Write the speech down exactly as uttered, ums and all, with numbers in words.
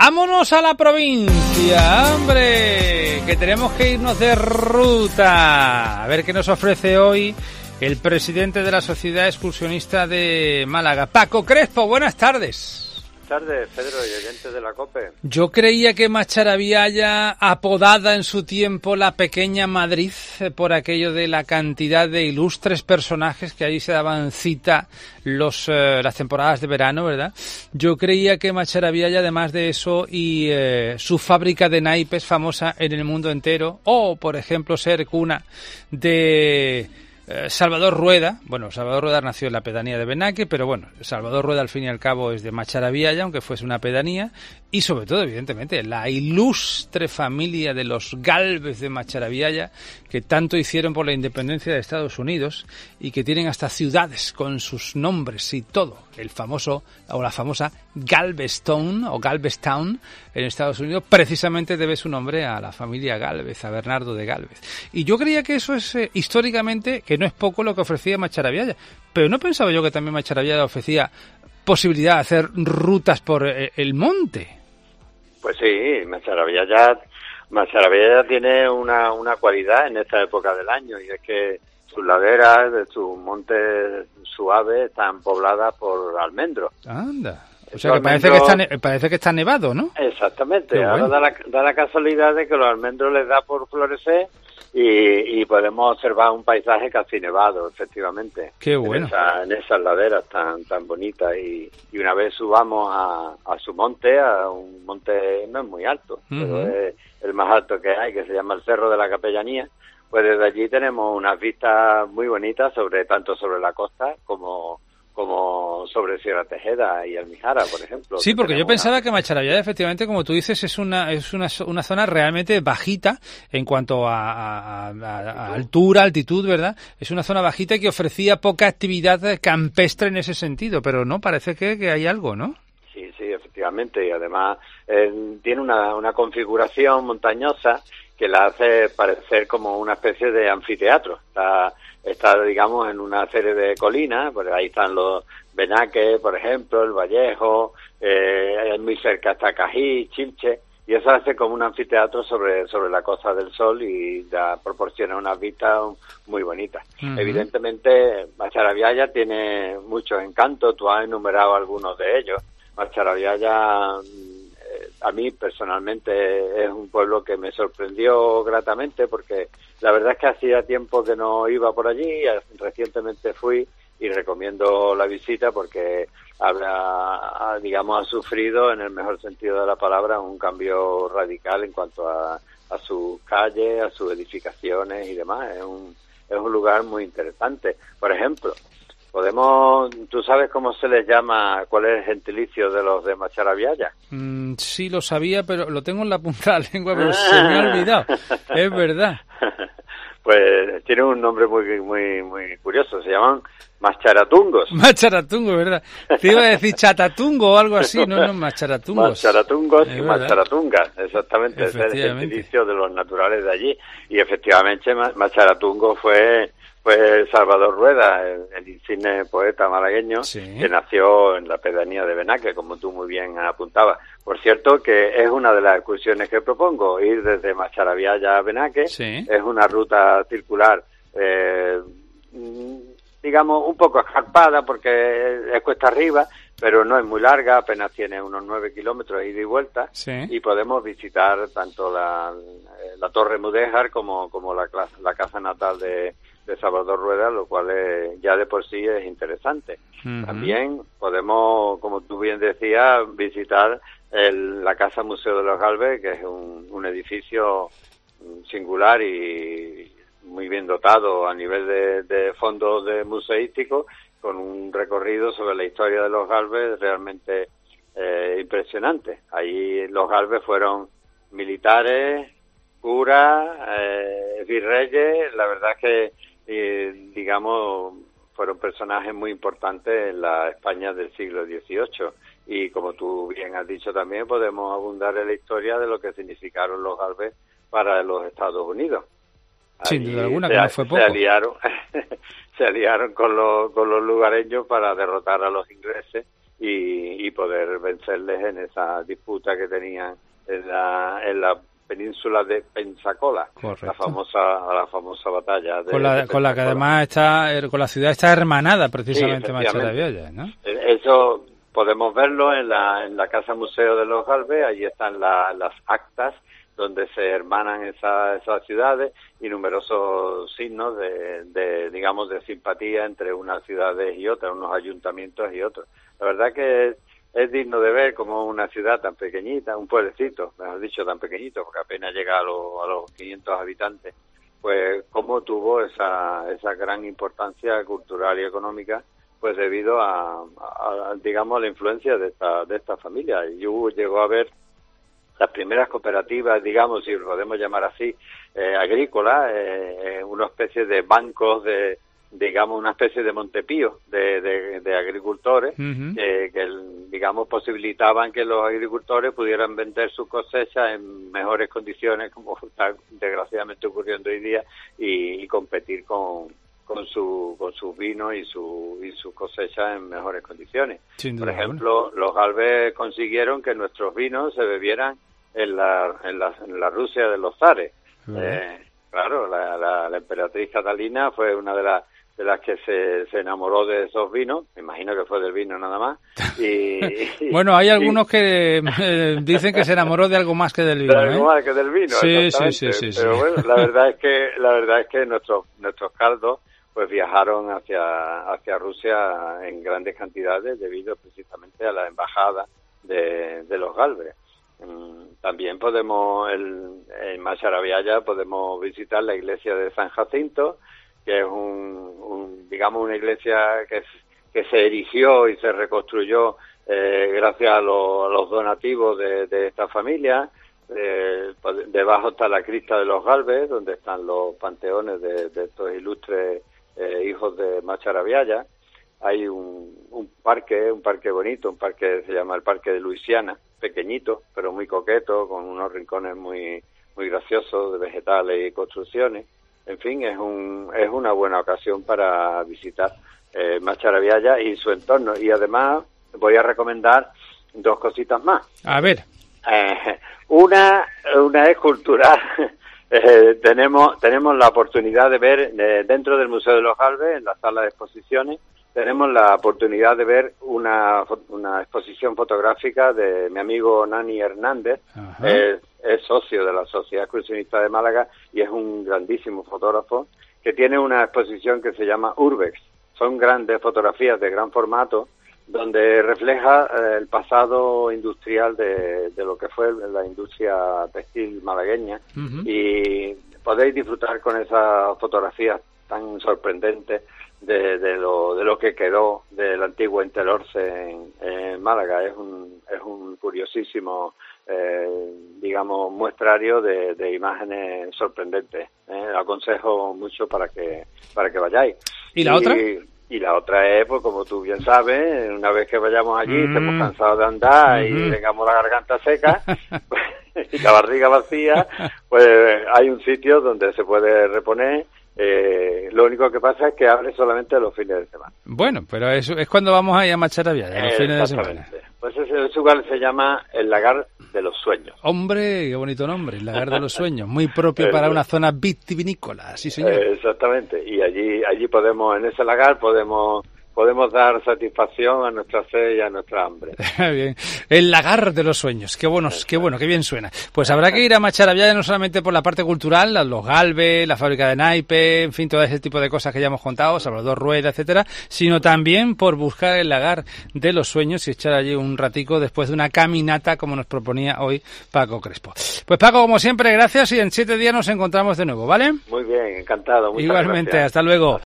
Vámonos a la provincia, hombre, que tenemos que irnos de ruta. A ver qué nos ofrece hoy el presidente de la Sociedad Excursionista de Málaga, Paco Crespo. Buenas tardes. Buenas tardes, Pedro y oyentes de la COPE. Yo creía que Macharabiaya, apodada en su tiempo la pequeña Madrid, por aquello de la cantidad de ilustres personajes que allí se daban cita los eh, las temporadas de verano, ¿verdad? Yo creía que Macharabiaya, además de eso, y eh, su fábrica de naipes famosa en el mundo entero, o, por ejemplo, ser cuna de Eh, Salvador Rueda. Bueno, Salvador Rueda nació en la pedanía de Benaque, pero bueno, Salvador Rueda al fin y al cabo es de Macharabiaya, aunque fuese una pedanía, y sobre todo, evidentemente, la ilustre familia de los Gálvez de Macharabiaya, que tanto hicieron por la independencia de Estados Unidos y que tienen hasta ciudades con sus nombres y todo. El famoso, o la famosa Galveston, o Galvestown, en Estados Unidos, precisamente debe su nombre a la familia Gálvez, a Bernardo de Gálvez. Y yo creía que eso es, eh, históricamente, que no es poco lo que ofrecía Macharabiaya, pero no pensaba yo que también Macharabiaya ofrecía posibilidad de hacer rutas por eh, el monte. Pues sí, Macharabiaya, Macharabiaya tiene una, una cualidad en esta época del año, y es que sus laderas, de sus montes suaves, están pobladas por almendros. Anda. O sea, que parece que, está, parece que está nevado, ¿no? Exactamente. Ahora bueno. da, la, da la casualidad de que los almendros les da por florecer y, y podemos observar un paisaje casi nevado, efectivamente. Qué bueno. En, esa, en esas laderas tan tan bonitas. Y, y una vez subamos a, a su monte, a un monte no es muy alto, uh-huh. pero es el más alto que hay, que se llama el Cerro de la Capellanía, pues desde allí tenemos unas vistas muy bonitas, sobre tanto sobre la costa como... como sobre Sierra Tejeda y Almijara, por ejemplo. Sí, porque yo una... pensaba que Macharabiaya, efectivamente, como tú dices, es una es una, una zona realmente bajita en cuanto a, a, a, a altura, altitud, ¿verdad? Es una zona bajita y que ofrecía poca actividad campestre en ese sentido, pero no, parece que, que hay algo, ¿no? Sí, sí, efectivamente, y además eh, tiene una, una configuración montañosa que la hace parecer como una especie de anfiteatro. Está, está digamos, en una serie de colinas, pues ahí están los Benaque, por ejemplo, el Vallejo, eh, muy cerca está Cají, Chilche, y eso hace como un anfiteatro sobre sobre la Costa del Sol y da, proporciona unas vistas muy bonitas. Uh-huh. Evidentemente, Macharabiaya tiene muchos encantos, tú has enumerado algunos de ellos. Macharabiaya, a mí personalmente es un pueblo que me sorprendió gratamente, porque la verdad es que hacía tiempo que no iba por allí, recientemente fui y recomiendo la visita porque habrá, digamos, ha sufrido en el mejor sentido de la palabra un cambio radical en cuanto a, a sus calles, a sus edificaciones y demás. Es un, es un lugar muy interesante. Por ejemplo, podemos, ¿tú sabes cómo se les llama, cuál es el gentilicio de los de Macharabiaya? Mm, sí, lo sabía, pero lo tengo en la punta de la lengua, pero se me ha olvidado. Es verdad. Pues tiene un nombre muy muy muy curioso, se llaman Macharatungos. Macharatungos, ¿verdad? Te iba a decir Chatatungo o algo así, no, no, Macharatungos. Macharatungos y Macharatungas, exactamente, ese es el gentilicio de los naturales de allí. Y efectivamente Macharatungo fue... fue Salvador Rueda, el, el insigne poeta malagueño, sí, que nació en la pedanía de Benaque, como tú muy bien apuntabas. Por cierto, que es una de las excursiones que propongo, ir desde Macharabiaya a Benaque. Sí. Es una ruta circular, eh, digamos, un poco escarpada porque es cuesta arriba, pero no es muy larga, apenas tiene unos nueve kilómetros ida y vuelta, sí, y podemos visitar tanto la, la Torre Mudéjar como, como la, la casa natal de de Salvador Rueda, lo cual es, ya de por sí es interesante. Uh-huh. También podemos, como tú bien decías, visitar el, la Casa Museo de los Gálvez, que es un, un edificio singular y muy bien dotado a nivel de, de fondos de museísticos, con un recorrido sobre la historia de los Gálvez realmente eh, impresionante. Ahí los Gálvez fueron militares, curas, eh, virreyes, la verdad es que Eh, digamos, fueron personajes muy importantes en la España del siglo dieciocho, y como tú bien has dicho también, podemos abundar en la historia de lo que significaron los Gálvez para los Estados Unidos. Sin duda alguna, que no fue poco. Se aliaron, se aliaron con los, con los lugareños para derrotar a los ingleses y, y poder vencerles en esa disputa que tenían en la, en la península de Pensacola. Correcto. la famosa la famosa batalla de, con la, de con la que además está con la ciudad está hermanada precisamente, sí, Macharabiaya, ¿no? Eso podemos verlo en la en la casa museo de los Galvez. Allí están la, las actas donde se hermanan esas esas ciudades y numerosos signos de, de digamos de simpatía entre unas ciudades y otras, unos ayuntamientos y otros. La verdad que es, es digno de ver como una ciudad tan pequeñita, un pueblecito, mejor dicho, tan pequeñito, porque apenas llega a, lo, a los quinientos habitantes, pues cómo tuvo esa esa gran importancia cultural y económica, pues debido a, a, a digamos, a la influencia de esta de esta familia. Y yo llegó a ver las primeras cooperativas, digamos, si podemos llamar así, eh, agrícolas, eh, una especie de bancos de, digamos, una especie de Montepío de, de, de agricultores, uh-huh. eh, que, digamos, posibilitaban que los agricultores pudieran vender sus cosechas en mejores condiciones, como está desgraciadamente ocurriendo hoy día, y, y competir con con su con sus vinos y su y sus cosechas en mejores condiciones. Por ejemplo, los Galvez consiguieron que nuestros vinos se bebieran en la en la, en la Rusia de los zares. Uh-huh. Eh, claro, la, la, la emperatriz Catalina fue una de las de las que se, se enamoró de esos vinos, me imagino que fue del vino nada más. Y, y bueno, hay algunos y... que eh, dicen que se enamoró de algo más que del vino. De algo ¿eh? más que del vino, sí, sí, sí, sí, Pero sí. bueno, la verdad es que la verdad es que nuestros nuestros caldos pues viajaron hacia hacia Rusia en grandes cantidades debido precisamente a la embajada de, de los Galvez. También podemos, el, en Macharabiaya podemos visitar la iglesia de San Jacinto, que es un, un digamos una iglesia que, que se erigió y se reconstruyó eh, gracias a, lo, a los donativos de, de esta familia. Eh, debajo está la cripta de los Galvez, donde están los panteones de, de estos ilustres eh, hijos de Macharabiaya. Hay un, un parque, un parque bonito, un parque se llama el Parque de Luisiana, pequeñito, pero muy coqueto, con unos rincones muy muy graciosos de vegetales y construcciones. En fin, es un es una buena ocasión para visitar eh, Macharabiaya y su entorno. Y además voy a recomendar dos cositas más. A ver. Eh, una una es cultural. eh, tenemos tenemos la oportunidad de ver eh, dentro del Museo de los Galvez, en la sala de exposiciones, tenemos la oportunidad de ver una una exposición fotográfica de mi amigo Nani Hernández. Es, es socio de la Sociedad Excursionista de Málaga y es un grandísimo fotógrafo que tiene una exposición que se llama Urbex. Son grandes fotografías de gran formato donde refleja eh, el pasado industrial de, de lo que fue la industria textil malagueña. Uh-huh. Y podéis disfrutar con esas fotografías tan sorprendentes de, de lo de lo que quedó del antiguo Entelorce en, en Málaga. Es un es un curiosísimo eh, digamos muestrario de, de imágenes sorprendentes. Eh, aconsejo mucho para que para que vayáis. ¿Y la y, otra? Y la otra es, pues como tú bien sabes, una vez que vayamos allí, mm. estemos cansados de andar mm-hmm. y tengamos la garganta seca pues, y la barriga vacía, pues hay un sitio donde se puede reponer. Eh, lo único que pasa es que abre solamente los fines de semana. Bueno, pero eso es cuando vamos a ir a Macharabiaya, los fines de semana. Pues ese lugar se llama el Lagar de los Sueños. Hombre, qué bonito nombre, el Lagar de los Sueños, muy propio para una zona vitivinícola, sí señor. Eh, exactamente, y allí allí podemos, en ese lagar podemos podemos dar satisfacción a nuestra sed y a nuestra hambre. Bien. El Lagar de los Sueños, qué buenos, qué bueno, qué bien suena. Pues habrá que ir a Macharabiaya no solamente por la parte cultural, los Galvez, la fábrica de naipe, en fin, todo ese tipo de cosas que ya hemos contado, Salvador Rueda, etcétera, sino también por buscar el Lagar de los Sueños y echar allí un ratico después de una caminata como nos proponía hoy Paco Crespo. Pues Paco, como siempre, gracias y en siete días nos encontramos de nuevo, ¿vale? Muy bien, encantado. Muchas Igualmente, gracias. Hasta luego.